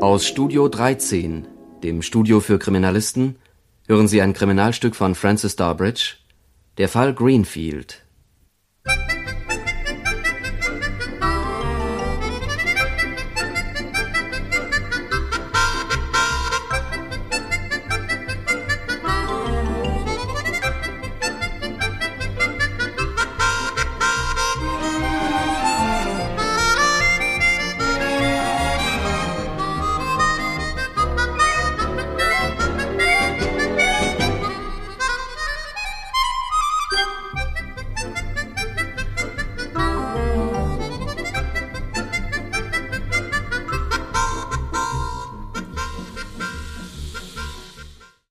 Aus Studio 13, dem Studio für Kriminalisten, hören Sie ein Kriminalstück von Francis Durbridge, der Fall Greenfield